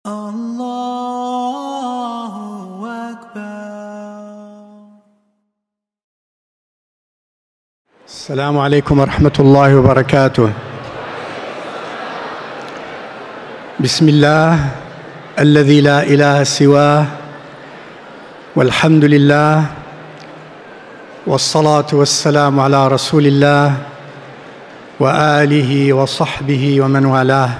Allahu Akbar. Assalamu alaikum wa rahmatullahi wa barakatuh. Bismillah, alladhi la ilaha siwah, walhamdulillah, wassalatu wassalamu ala rasulillah, wa alihi wa sahbihi wa man walah.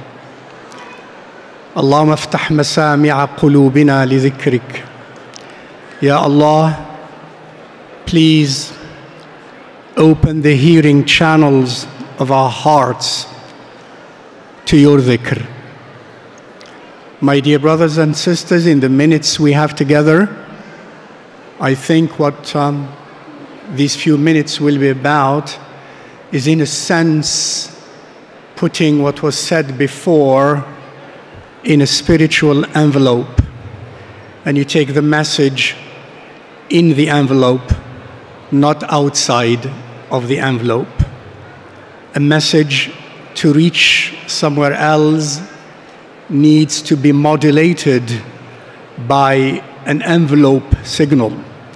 Allahumma aftah masami'a qulubina li dhikrik. Ya Allah, please open the hearing channels of our hearts to your dhikr. My dear brothers and sisters, in the minutes we have together, I think what these few minutes will be about is, in a sense, putting what was said before in a spiritual envelope. And you take the message in the envelope, not outside of the envelope. A message to reach somewhere else needs to be modulated by an envelope signal.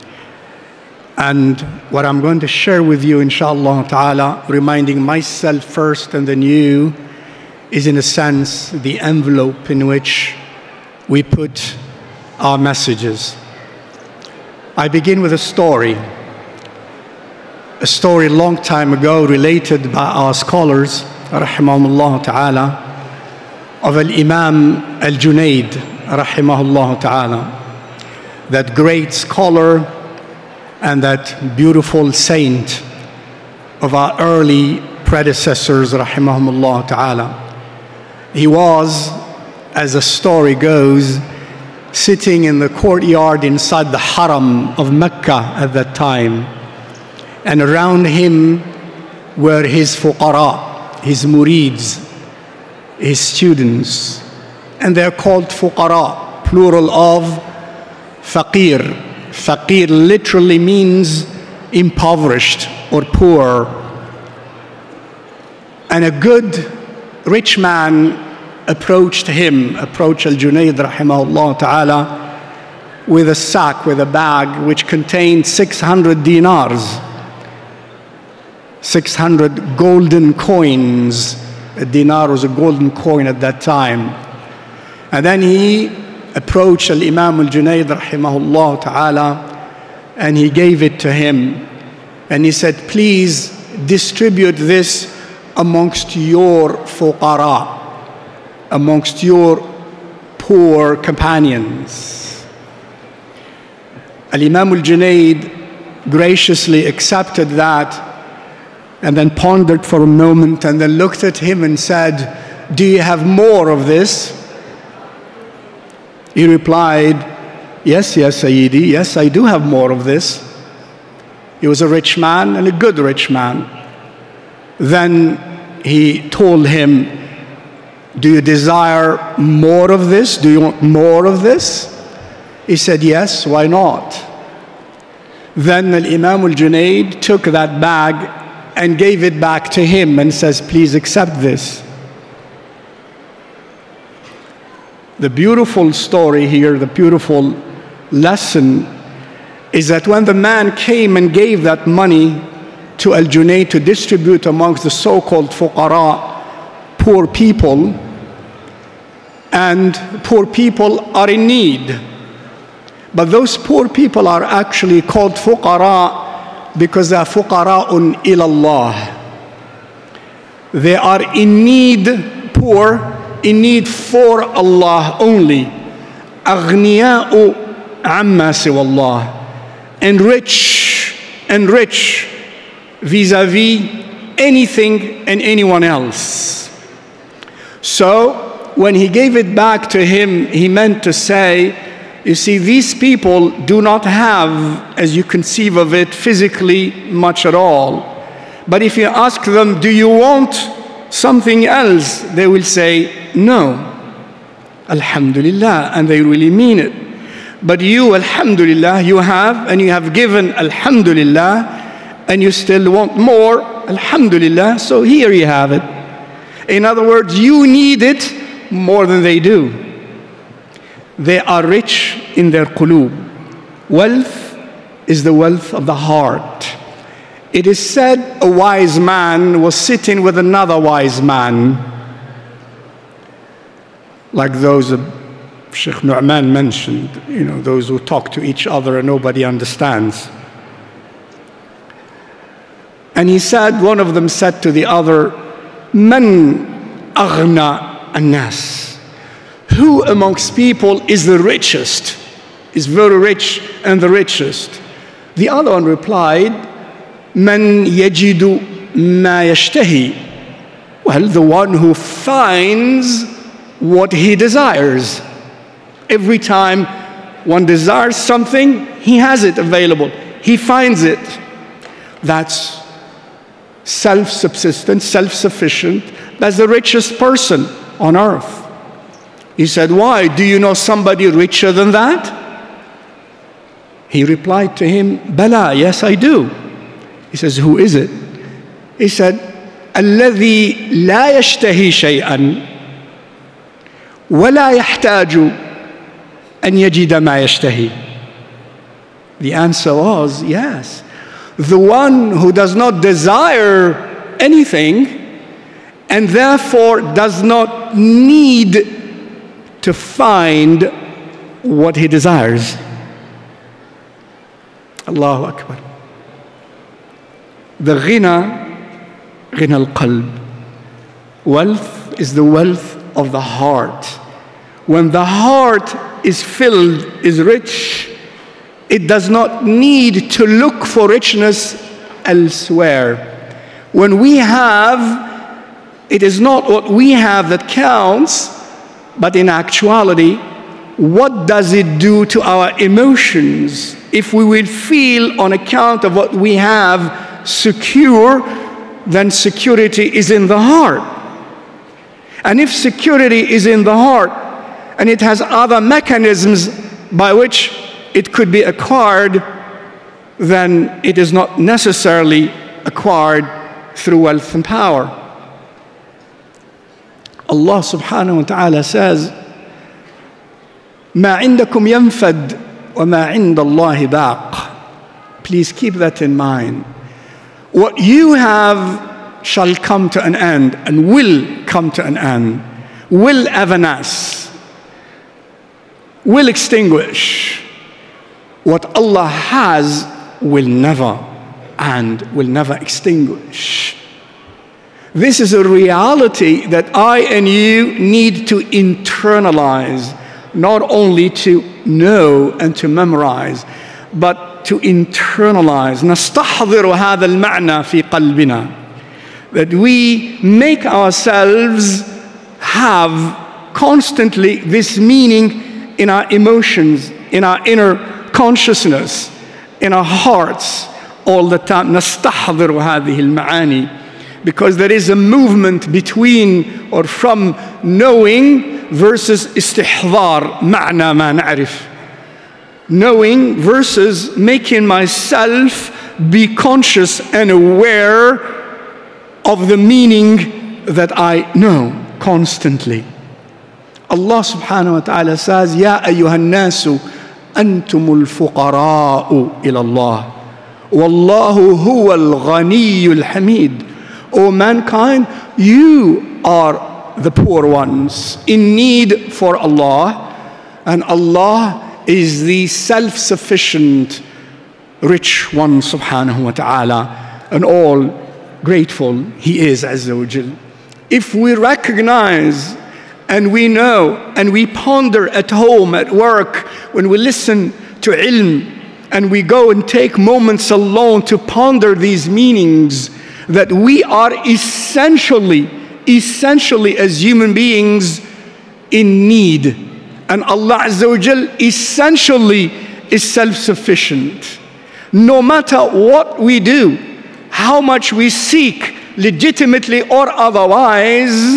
And what I'm going to share with you, inshallah ta'ala, reminding myself first and then you, is in a sense the envelope in which we put our messages. I begin with a story a long time ago related by our scholars, rahimahumullah ta'ala, of Al-Imam Al-Junaid, rahimahullah ta'ala, that great scholar and that beautiful saint of our early predecessors, rahimahumullah ta'ala. He was, as the story goes, sitting in the courtyard inside the haram of Mecca at that time. And around him were his fuqara, his murids, his students. And they're called fuqara, plural of faqir. Faqir literally means impoverished or poor. And a good rich man approached Al-Junaid rahimahullah ta'ala, with a sack, with a bag which contained 600 dinars, 600 golden coins. A dinar was a golden coin at that time. And then he approached Al-Imam Al-Junaid rahimahullah ta'ala, and he gave it to him. And he said, please distribute this amongst your fuqara, amongst your poor companions. Al-Imam Al-Junaid graciously accepted that, and then pondered for a moment, and then looked at him and said, do you have more of this? He replied, yes, Sayyidi, yes, I do have more of this. He was a rich man, and a good rich man. Then he told him, do you desire more of this? Do you want more of this? He said, yes, why not? Then Al-Imam Al-Junaid took that bag and gave it back to him and says, please accept this. The beautiful story here, the beautiful lesson, is that when the man came and gave that money to Al-Junaid to distribute amongst the so-called fuqara, poor people, and poor people are in need. But those poor people are actually called fuqara because they are fuqara'un ilallah. They are in need, poor, in need for Allah only. Aghniya'u amma siwallah. And rich vis-a-vis anything and anyone else. So when he gave it back to him, he meant to say, you see, these people do not have, as you conceive of it, physically much at all. But if you ask them, do you want something else? They will say, no. Alhamdulillah, and they really mean it. But you, alhamdulillah, you have, and you have given, alhamdulillah, and you still want more, alhamdulillah, so here you have it. In other words, you need it more than they do. they are rich in their qulub. Wealth is the wealth of the heart. It is said a wise man was sitting with another wise man, like those Sheikh Nu'man mentioned, those who talk to each other and nobody understands. And he said, one of them said to the other, Man aghna an-nas? Who amongst people is the richest, is very rich and the richest? The other one replied, Man yajidu ma yashtahi. Well, the one who finds what he desires. Every time one desires something, he has it available. He finds it. That's self-subsistent, self-sufficient. That's the richest person on earth. He said, why? Do you know somebody richer than that? He replied to him, Bala, yes, I do. He says, who is it? He said, الذي لا يشتهي شيئا ولا يحتاج أن يجد ما يشتهي. The answer was, yes. The one who does not desire anything and therefore does not need to find what he desires. Allahu Akbar. The ghina al-qalb. Wealth is the wealth of the heart. When the heart is filled, is rich, it does not need to look for richness elsewhere. When we have, it is not what we have that counts, but in actuality, what does it do to our emotions? If we will feel on account of what we have secure, then security is in the heart. And if security is in the heart, and it has other mechanisms by which it could be acquired, then it is not necessarily acquired through wealth and power. Allah subhanahu wa ta'ala says, مَا عِنْدَكُمْ يَنْفَدْ وَمَا عِنْدَ اللَّهِ بَاقٍ. Please keep that in mind. What you have shall come to an end and will come to an end, will evanesce, will extinguish. What Allah has will never and will never extinguish. This is a reality that I and you need to internalize, not only to know and to memorize, but to internalize. نستحضر هذا المعنى في قلبنا. That we make ourselves have constantly this meaning in our emotions, in our inner consciousness, in our hearts all the time. نستحضر هذه المعاني. Because there is a movement between or from knowing versus استحضار معنى ما نعرف. Knowing versus making myself be conscious and aware of the meaning that I know constantly. Allah subhanahu wa ta'ala says, يَا أَيُّهَا النَّاسُ أَنْتُمُ الْفُقَرَاءُ إِلَى اللَّهِ وَاللَّهُ هُوَ الْغَنِيُّ الْحَمِيدُ. O mankind, you are the poor ones in need for Allah, and Allah is the self-sufficient rich one subhanahu wa ta'ala, and all grateful He is Azza wa Jal. If we recognize and we know and we ponder at home, at work, when we listen to ilm and we go and take moments alone to ponder these meanings, that we are essentially as human beings in need. And Allah Azza wa Jal essentially is self-sufficient. No matter what we do, how much we seek, legitimately or otherwise,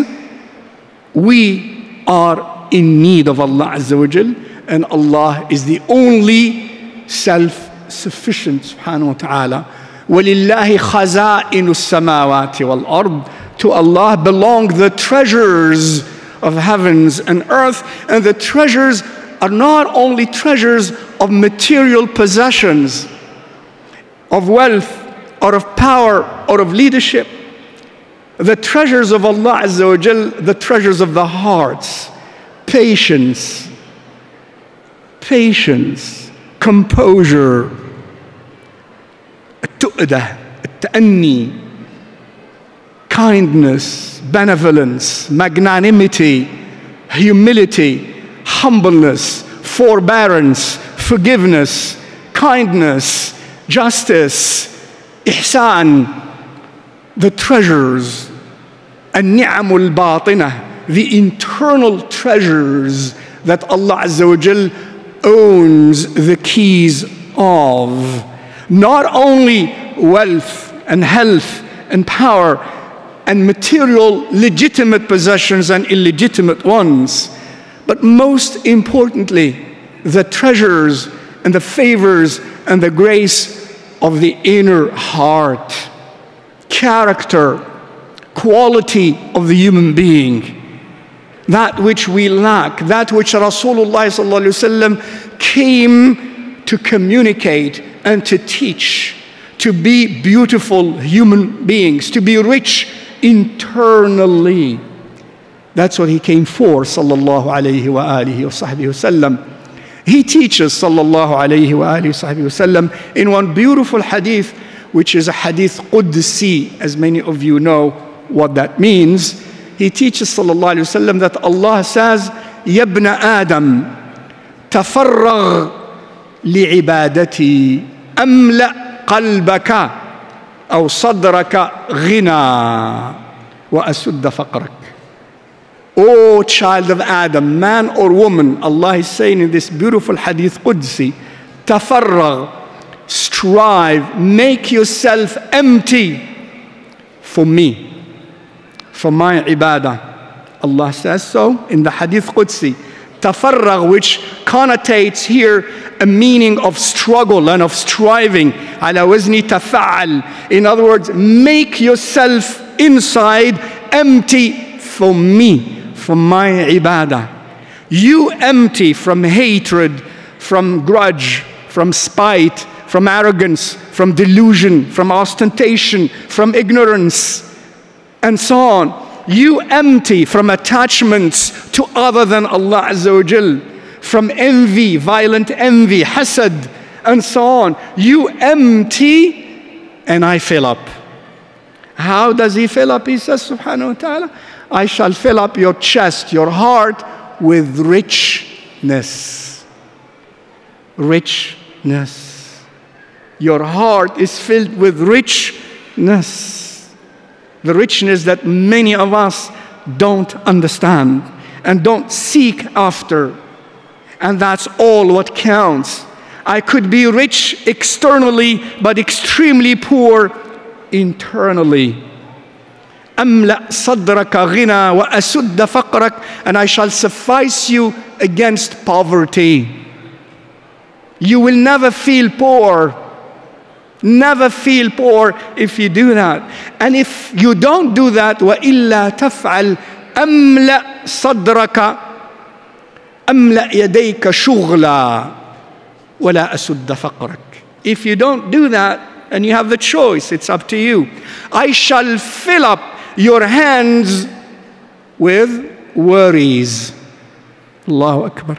we are in need of Allah Azza wa Jal, and Allah is the only self-sufficient subhanahu wa ta'ala. وَلِلَّهِ خَزَائِنُ السَّمَاوَاتِ وَالْأَرْضِ. To Allah belong the treasures of heavens and earth, and the treasures are not only treasures of material possessions, of wealth, or of power, or of leadership. The treasures of Allah Azza wa Jal, the treasures of the hearts, patience, composure, التؤدة, التأني, kindness, benevolence, magnanimity, humility, humbleness, forbearance, forgiveness, kindness, justice, ihsan, the treasures, النعم الباطنة, the internal treasures that Allah Azza wa Jal owns the keys of. Not only wealth and health and power and material legitimate possessions and illegitimate ones, but most importantly, the treasures and the favors and the grace of the inner heart, character, quality of the human being. That which we lack, that which Rasulullah sallallahu alaihi wasallam came to communicate and to teach, to be beautiful human beings, to be rich internally. That's what he came for, sallallahu alayhi wa alihi wa sahbihi wasallam. He teaches, sallallahu alayhi wa alihi wa sahbihi wasallam, in one beautiful hadith, which is a hadith Qudsi, as many of you know what that means. He teaches, sallallahu alayhi wa sallam, that Allah says, Ya ibn Adam, tafarragh li'ibadati, amla qalbaka, aw sadraka ghina, wa asudda faqrak. O child of Adam, man or woman, Allah is saying in this beautiful hadith Qudsi, tafarragh, strive, make yourself empty for me, for my ibadah. Allah says so in the hadith Qudsi. Tafarragh, which connotates here a meaning of struggle and of striving. Ala wazni tafa'al. In other words, make yourself inside empty for me, for my ibadah. You empty from hatred, from grudge, from spite, from arrogance, from delusion, from ostentation, from ignorance, and so on. You empty from attachments to other than Allah Azza wa Jal, from envy, violent envy, hasad, and so on. You empty, and I fill up. How does he fill up? He says, subhanahu wa ta'ala, I shall fill up your chest, your heart, with richness. Richness. Your heart is filled with richness. The richness that many of us don't understand and don't seek after. And that's all what counts. I could be rich externally, but extremely poor internally. أملأ صدرك غنى وأسد فقرك, and I shall suffice you against poverty. You will never feel poor. Never feel poor if you do that. And if you don't do that, وَإِلَّا تَفْعَلْ أَمْلَأ صَدْرَكَ أَمْلَأ يَدَيْكَ شُغْلًا وَلَا أَسُدَّ فَقْرَكَ. If you don't do that, and you have the choice, it's up to you. I shall fill up your hands with worries. Allahu Akbar.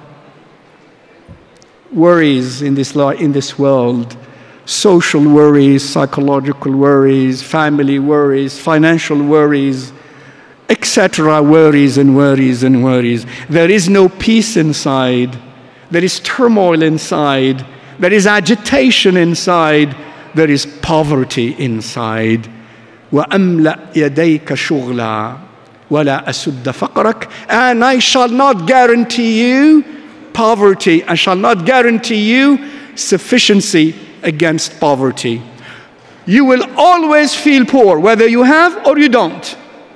Worries in this world. Social worries, psychological worries, family worries, financial worries, etc. Worries and worries and worries. There is no peace inside. There is turmoil inside. There is agitation inside. There is poverty inside. وَأَمْلَأْ يَدَيْكَ شُغْلًا وَلَا أَسُدَّ فَقْرَكَ. And I shall not guarantee you poverty. I shall not guarantee you sufficiency against poverty. You will always feel poor, whether you have or you don't.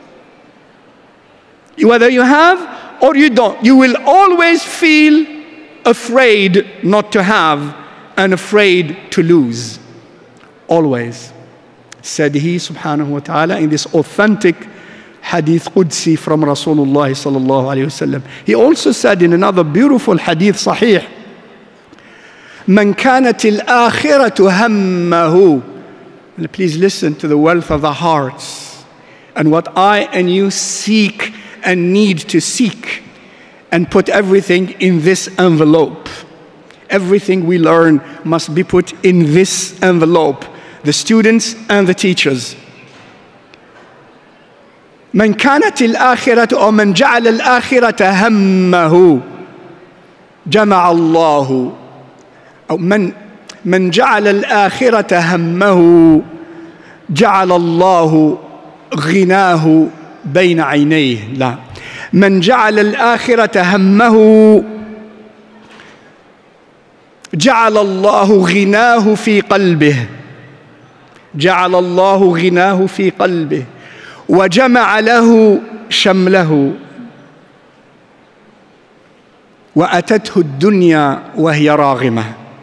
Whether you have or you don't. You will always feel afraid not to have and afraid to lose. Always. Said he, subhanahu wa ta'ala, in this authentic hadith Qudsi from Rasulullah sallallahu alayhi wasallam. He also said in another beautiful hadith Sahih, "Man kanat al-akhiratu hammahu." Please listen to the wealth of the hearts and what I and you seek and need to seek, and put everything in this envelope. Everything we learn must be put in this envelope, the students and the teachers. من كانت الآخرة أو من جعل الآخرة همه جمع الله، أو من جعل الآخرة همه جعل الله غناه بين عينيه. لا، من جعل الآخرة همه جعل الله غناه في قلبه، جعل الله غناه في قلبه وجمع له شمله وأتته الدنيا وهي راغمة.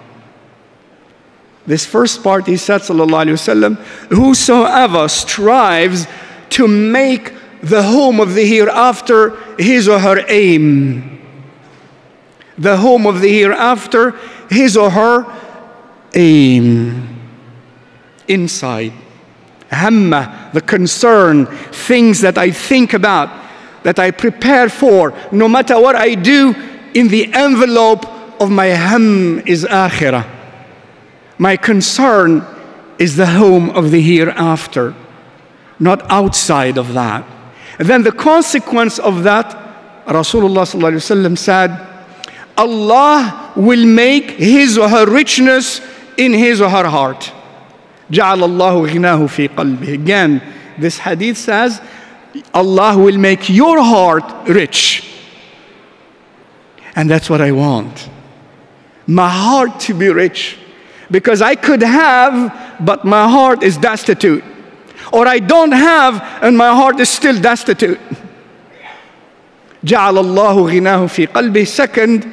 This first part he said sallallahu alayhi wasallam, whosoever strives to make the home of the hereafter his or her aim, the home of the hereafter his or her aim, inside. Hamma, the concern, things that I think about, that I prepare for, no matter what I do, in the envelope of my ham is akhirah. My concern is the home of the hereafter, not outside of that. And then the consequence of that, Rasulullah sallallahu alaihi wasallam said, Allah will make his or her richness in his or her heart. جعل الله غناه في قلبه. Again, this hadith says, Allah will make your heart rich. And that's what I want. My heart to be rich. Because I could have, but my heart is destitute. Or I don't have, and my heart is still destitute. جعل الله غناه في قلبه. Second,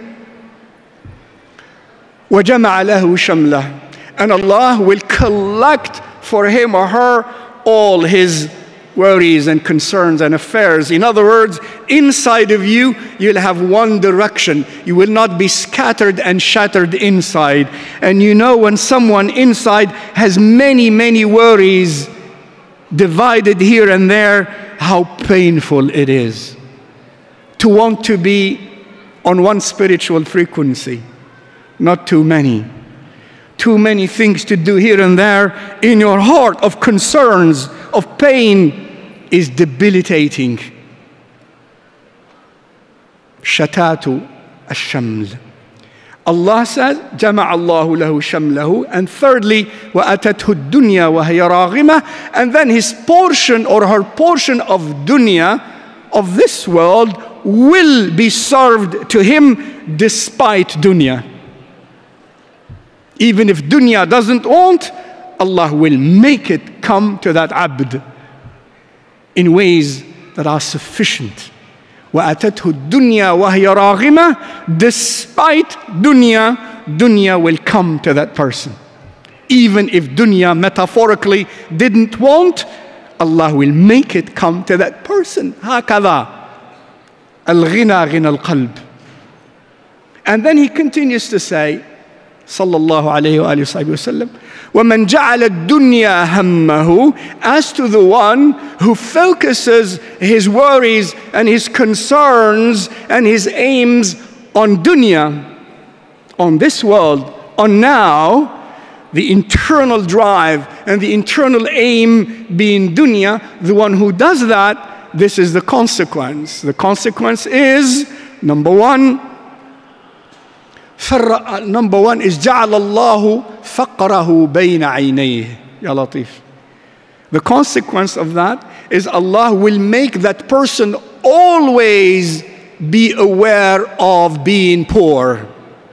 وجمع له شمله. And Allah will collect for him or her all his worries and concerns and affairs. In other words, inside of you, you'll have one direction. You will not be scattered and shattered inside. And you know when someone inside has many, many worries divided here and there, how painful it is to want to be on one spiritual frequency, not too many. Too many things to do here and there in your heart of concerns, of pain, is debilitating. Shatatu ash-shaml. Allah says, جَمَعَ اللَّهُ لَهُ شَمْلَهُ. And thirdly, وَأَتَتْهُ الدُّنْيَا وَهِيَ رَاغِمَةٌ. And then his portion or her portion of dunya, of this world, will be served to him despite dunya. Even if dunya doesn't want, Allah will make it come to that abd in ways that are sufficient. وَأَتَتْهُ الدُّنْيَا وَهِيَ رَاغِمَةٌ. Despite dunya, dunya will come to that person. Even if dunya metaphorically didn't want, Allah will make it come to that person. هكذا الغنى غنى القلب. And then he continues to say, sallallahu alayhi wa sallam, وَمَنْ جَعَلَ الدُّنْيَا هَمَّهُ. As to the one who focuses his worries and his concerns and his aims on dunya, on this world, on now, the internal drive and the internal aim being dunya, the one who does that, this is the consequence. The consequence is, number one is جعل الله فقره بين عينيه. Ya Latif. The consequence of that is Allah will make that person always be aware of being poor.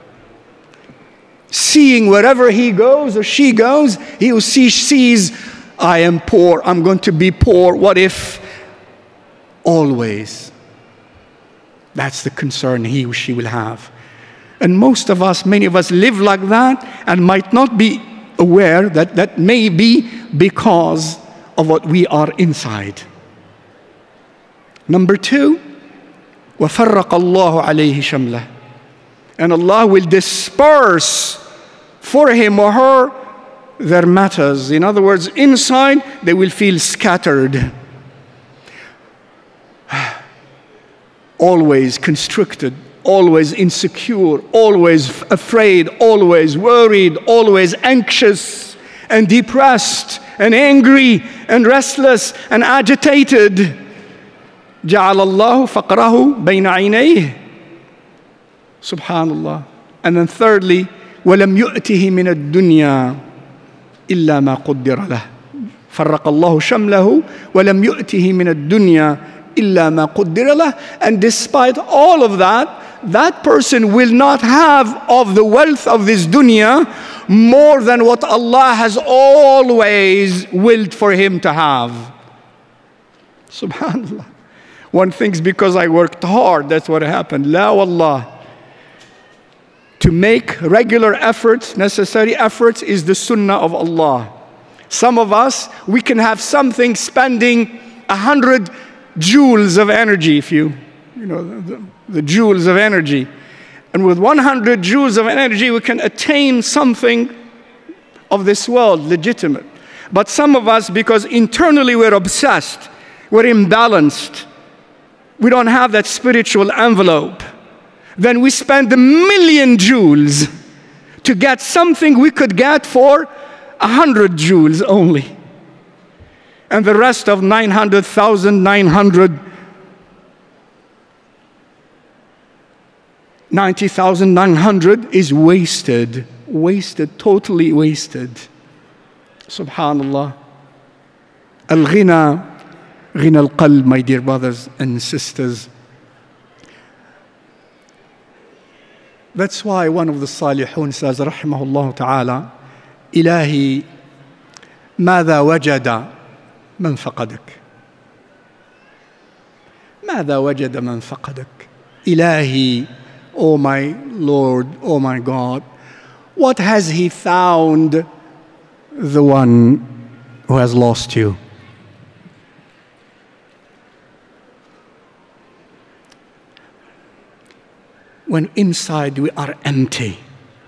Seeing wherever he goes or she goes, he sees, I am poor, I'm going to be poor. What if? Always. That's the concern he or she will have. And most of us, many of us live like that and might not be aware that that may be because of what we are inside. Number two, وَفَرَّقَ اللَّهُ عَلَيْهِ شَمْلَهُ. And Allah will disperse for him or her their matters. In other words, inside they will feel scattered, always constricted, always insecure, always afraid, always worried, always anxious and depressed and angry and restless and agitated. جعل الله فقره بين عينيه. Subhanallah. And then thirdly, وَلَمْ يُؤْتِهِ مِنَ الدُّنْيَا إِلَّا مَا قُدِّرَ لَهُ. فَرَّقَ اللَّهُ شَمْلَهُ وَلَمْ يُؤْتِهِ مِنَ الدُّنْيا إِلَّا مَا قُدِّرَ لَهُ. And despite all of that, that person will not have of the wealth of this dunya more than what Allah has always willed for him to have. Subhanallah. One thinks because I worked hard, that's what happened. La wallah. To make regular efforts, necessary efforts, is the sunnah of Allah. Some of us, we can have something spending 100 joules of energy, if you know, the joules of energy. And with 100 joules of energy, we can attain something of this world, legitimate. But some of us, because internally we're obsessed, we're imbalanced, we don't have that spiritual envelope, then we spend 1,000,000 joules to get something we could get for 100 joules only. And the rest of 90,900 is wasted, totally wasted. Subhanallah. Al-ghina, ghina al-qalb, my dear brothers and sisters. That's why one of the salihun says, rahimahullah ta'ala, Ilahi, ماذا وجد من فقدك. ماذا وجد من فقدك. Ilahi, oh my Lord, oh my God, what has he found the one who has lost you? When inside we are empty,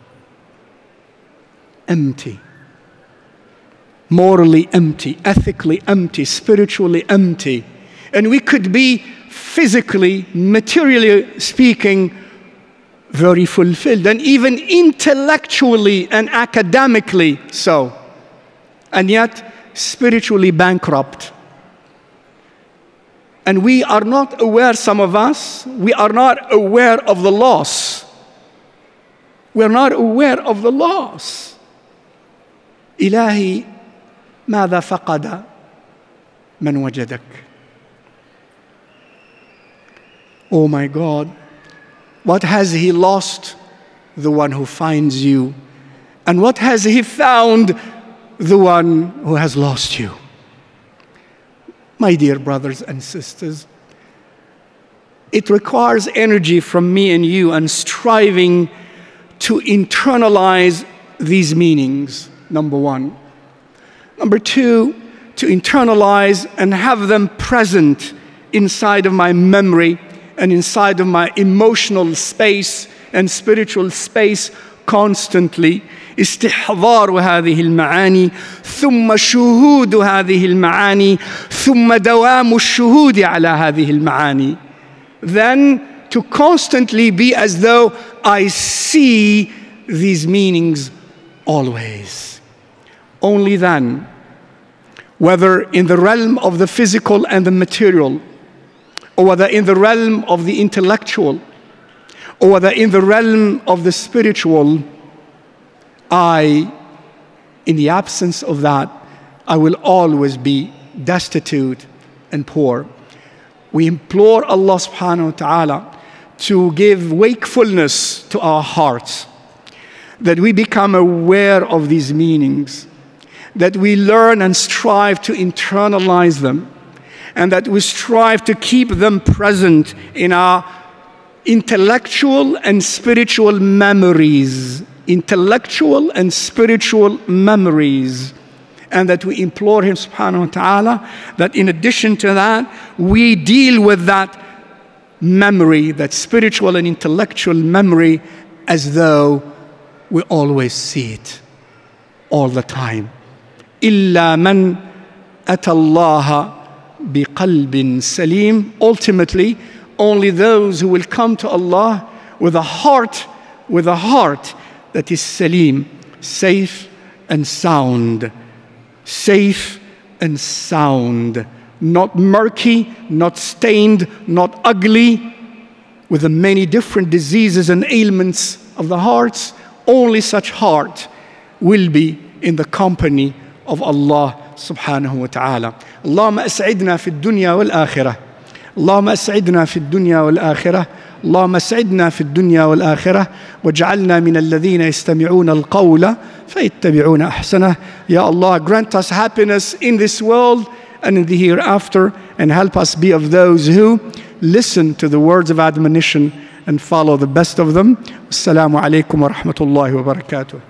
morally empty, ethically empty, spiritually empty, and we could be physically, materially speaking, very fulfilled, and even intellectually and academically so, and yet spiritually bankrupt. And we are not aware, some of us, we are not aware of the loss. We are not aware of the loss. إلهي ماذا فقد من وجدك. Oh my God, what has he lost? The one who finds you. And what has he found? The one who has lost you. My dear brothers and sisters, it requires energy from me and you and striving to internalize these meanings, number one. Number two, to internalize and have them present inside of my memory and inside of my emotional space and spiritual space constantly. استحضار هذه المعاني ثم شهود هذه المعاني ثم دوام الشهود على هذه المعاني. Then to constantly be as though I see these meanings always. Only then, whether in the realm of the physical and the material, or whether in the realm of the intellectual, or whether in the realm of the spiritual, in the absence of that, I will always be destitute and poor. We implore Allah subhanahu wa ta'ala to give wakefulness to our hearts, that we become aware of these meanings, that we learn and strive to internalize them, and that we strive to keep them present in our intellectual and spiritual memories. Intellectual and spiritual memories. and that we implore Him subhanahu wa ta'ala that in addition to that, we deal with that memory, that spiritual and intellectual memory, as though we always see it all the time. إِلَّا مَنْ أَتَى اللَّهَ بِقَلْبٍ سَلِيمٍ. Ultimately, only those who will come to Allah with a heart that is salim, safe and sound. Safe and sound. Not murky, not stained, not ugly, with the many different diseases and ailments of the hearts. Only such heart will be in the company of Allah subhanahu wa ta'ala. Allahumma as'idna fi dunya wal akhirah. Allahumma as'idna fi dunya wal akhirah. اللهم اسعدنا في الدنيا والآخرة واجعلنا من الذين يستمعون القول فيتبعون أحسنه. Ya Allah, grant us happiness in this world and in the hereafter, and help us be of those who listen to the words of admonition and follow the best of them. Assalamu alaikum wa rahmatullahi wa barakatuh.